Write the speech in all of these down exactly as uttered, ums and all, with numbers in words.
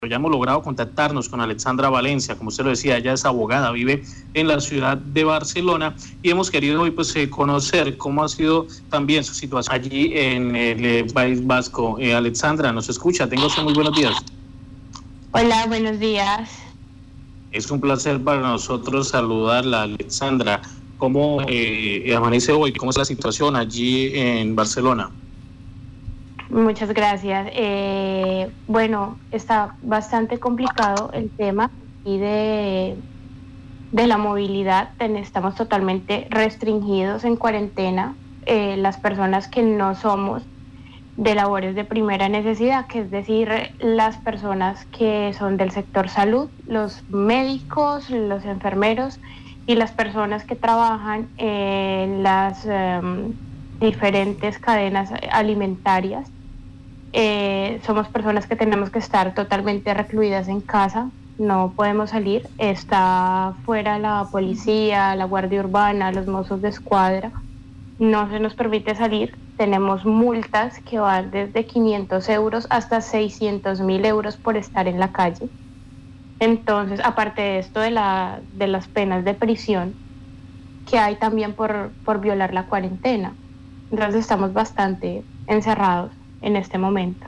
ya hemos logrado contactarnos con Alexandra Valencia. Como usted lo decía, ella es abogada, vive en la ciudad de Barcelona, y hemos querido hoy pues eh, conocer cómo ha sido también su situación allí en el eh, País Vasco. Eh, Alexandra, ¿nos escucha? Tenga usted muy buenos días. Hola, buenos días. Es un placer para nosotros saludarla, Alexandra. ¿Cómo eh, amanece hoy? ¿Cómo es la situación allí en Barcelona? Muchas gracias. Eh, bueno, está bastante complicado el tema y de, de la movilidad. Estamos totalmente restringidos en cuarentena. Eh, las personas que no somos de labores de primera necesidad, que es decir, las personas que son del sector salud, los médicos, los enfermeros y las personas que trabajan en las um, diferentes cadenas alimentarias. Eh, somos personas que tenemos que estar totalmente recluidas en casa, no podemos salir. Está fuera la policía, la guardia urbana, los mozos de escuadra, no se nos permite salir. Tenemos multas que van desde quinientos euros hasta seiscientos mil euros por estar en la calle. Entonces, aparte de esto de, la, de las penas de prisión que hay también por, por violar la cuarentena. Entonces estamos bastante encerrados en este momento.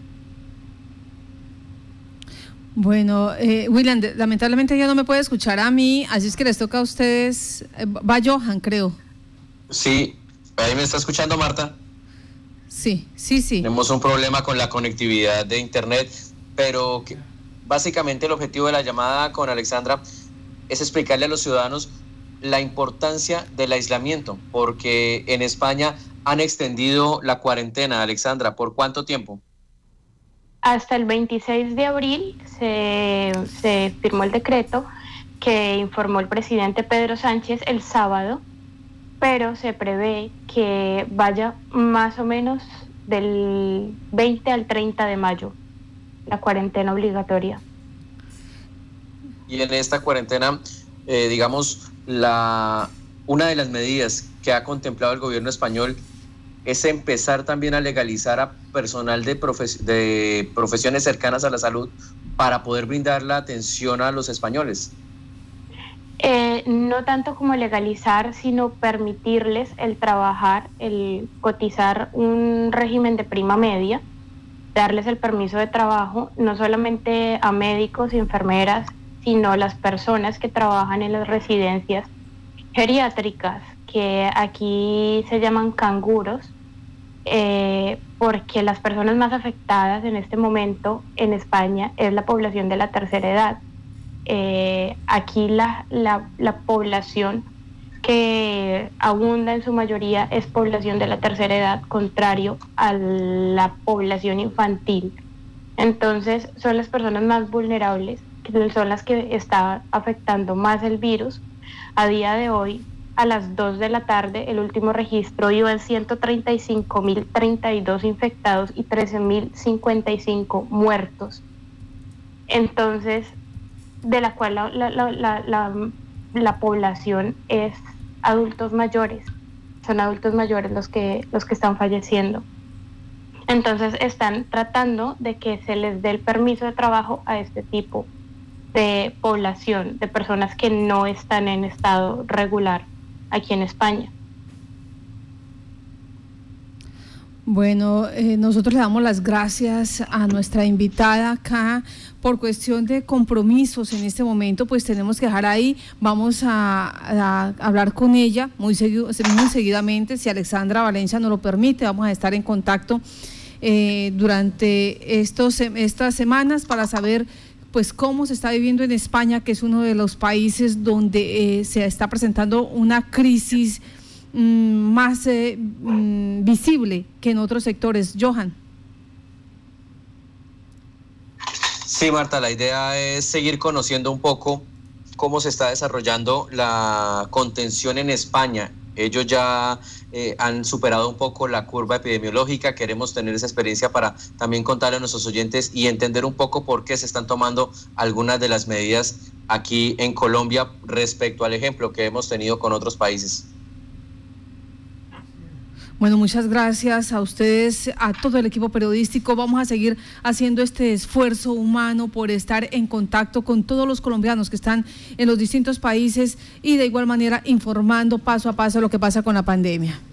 Bueno, eh, William, de, lamentablemente ya no me puede escuchar a mí, así es que les toca a ustedes. Eh, va Johan, creo. Sí, ahí me está escuchando, Marta. Sí, sí, sí. Tenemos un problema con la conectividad de internet, pero que, básicamente el objetivo de la llamada con Alexandra es explicarle a los ciudadanos la importancia del aislamiento, porque en España han extendido la cuarentena. Alexandra, ¿por cuánto tiempo? Hasta el veintiséis de abril se, se firmó el decreto que informó el presidente Pedro Sánchez el sábado, pero se prevé que vaya más o menos del veinte al treinta de mayo la cuarentena obligatoria. Y en esta cuarentena, eh, digamos, la una de las medidas que ha contemplado el gobierno español es empezar también a legalizar a personal de, profe- de profesiones cercanas a la salud para poder brindar la atención a los españoles. Eh, no tanto como legalizar, sino permitirles el trabajar, el cotizar un régimen de prima media, darles el permiso de trabajo, no solamente a médicos y enfermeras, sino a las personas que trabajan en las residencias geriátricas, que aquí se llaman canguros, eh, porque las personas más afectadas en este momento en España es la población de la tercera edad. Eh, aquí la, la, la población que abunda en su mayoría es población de la tercera edad, contrario a la población infantil. Entonces son las personas más vulnerables, que son las que está afectando más el virus. A día de hoy, a las dos de la tarde, el último registro iba en ciento treinta y cinco mil treinta y dos infectados y trece mil cincuenta y cinco muertos. Entonces, de la cual la, la, la, la, la, la población es adultos mayores, son adultos mayores los que, los que están falleciendo. Entonces están tratando de que se les dé el permiso de trabajo a este tipo de población, de personas que no están en estado regular aquí en España. Bueno, eh, nosotros le damos las gracias a nuestra invitada acá. Por cuestión de compromisos en este momento, pues tenemos que dejar ahí. Vamos a, a hablar con ella muy, seguido, muy seguidamente, si Alexandra Valencia nos lo permite. Vamos a estar en contacto eh, durante estos, estas semanas para saber pues cómo se está viviendo en España, que es uno de los países donde eh, se está presentando una crisis mmm, más eh, mmm, visible que en otros sectores. Johan. Sí, Marta, la idea es seguir conociendo un poco cómo se está desarrollando la contención en España. Ellos ya eh, han superado un poco la curva epidemiológica. Queremos tener esa experiencia para también contarle a nuestros oyentes y entender un poco por qué se están tomando algunas de las medidas aquí en Colombia respecto al ejemplo que hemos tenido con otros países. Bueno, muchas gracias a ustedes, a todo el equipo periodístico. Vamos a seguir haciendo este esfuerzo humano por estar en contacto con todos los colombianos que están en los distintos países y de igual manera informando paso a paso lo que pasa con la pandemia.